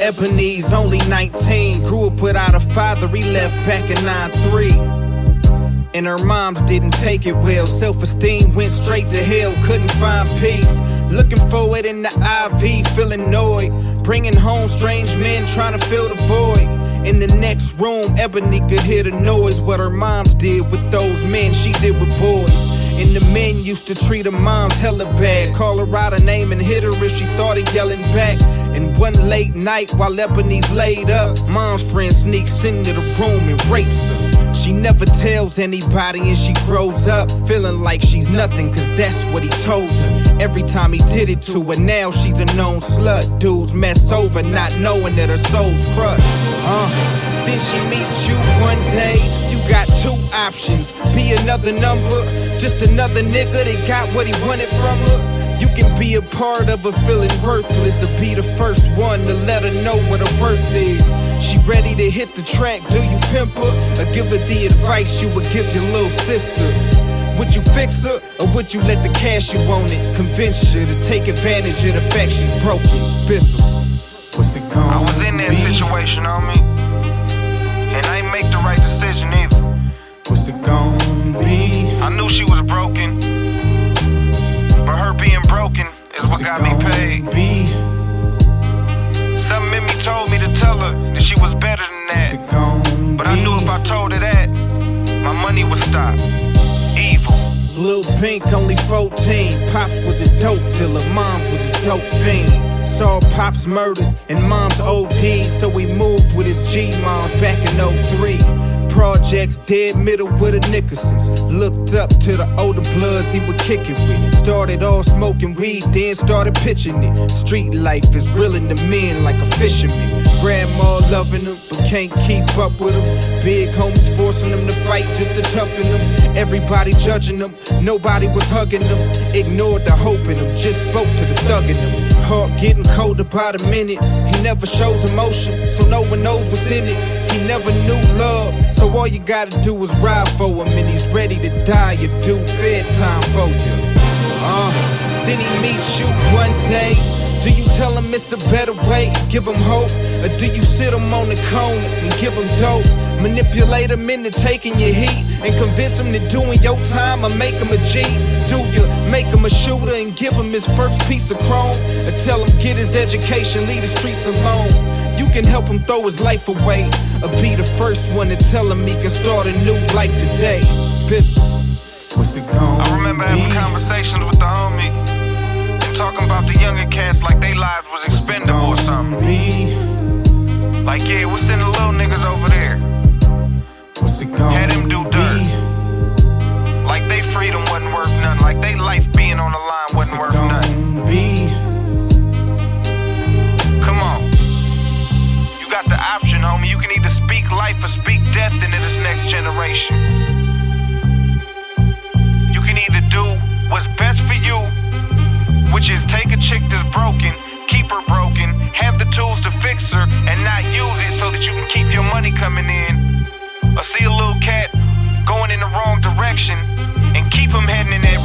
Ebony's only 19, grew up without a father, he left back in 9-3. And her moms didn't take it well, self-esteem went straight to hell, couldn't find peace. Looking for it in the IV, feeling annoyed, bringing home strange men trying to fill the void. In the next room, Ebony could hear the noise. What her moms did with those men, she did with boys. And the men used to treat her moms hella bad, call her out her name and hit her if she thought of yelling back. And one late night while Ebony's laid up, mom's friend sneaks into the room and rapes her. She never tells anybody and she grows up feeling like she's nothing, cause that's what he told her. Every time he did it to her, now she's a known slut. Dudes mess over not knowing that her soul's crushed. Then she meets you one day. You got two options: be another number, just another nigga that got what he wanted from her. You can be a part of her feeling worthless, or be the first one to let her know what her worth is. She ready to hit the track, do you pimp her, or give her the advice you would give your little sister? Would you fix her, or would you let the cash you wanted convince you to take advantage of the fact she's broken? Bizzle, what's it gonna be? I was in that situation, homie, and I ain't make the right decision either. What's it gonna be? I knew she was broken, but her being broken is what got me paid. Something in me told me to tell her that she was better than that, but I knew if I told her that, my money would stop. Evil. Lil Pink only 14, Pops was a dope dealer, Mom was a dope fiend. Saw Pops murdered and Mom's OD, so we moved with his G-Moms back in 03. Projects, dead middle with the Nickersons. Looked up to the older bloods he would kick it with. Started all smoking weed, then started pitching it. Street life is reeling the men like a fisherman. Grandma loving them, but can't keep up with them. Big homies forcing them to fight just to toughen them. Everybody judging them, nobody was hugging them. Ignored the hope in them, just spoke to the thug in them. Heart getting colder by the minute. He never shows emotion, so no one knows what's in it. He never knew love, so all you gotta do is ride for him. And he's ready to die, you do fair time for you. Then he meets you one day. Do you tell him it's a better way, give him hope? Or do you sit him on the corner and give him dope? Manipulate him into taking your heat and convince him that doing your time or make him a G? Do you make him a shooter and give him his first piece of chrome? Or tell him get his education, leave the streets alone? You can help him throw his life away, or be the first one to tell him he can start a new life today. Bizzle, what's it gonna be? I remember having conversations with the homie, talking about the younger cats like they lives was expendable or something. Like, yeah, what's in the little niggas over there? Had him do dirt. Like they freedom wasn't worth nothing. Like they life being on the line wasn't worth nothing. Come on. You got the option, homie. You can either speak life or speak death into this next generation. You can either do what's best for you, which is take a chick that's broken, keep her broken, have the tools to fix her, and not use it so that you can keep your money coming in. Or see a little cat going in the wrong direction and keep him heading in that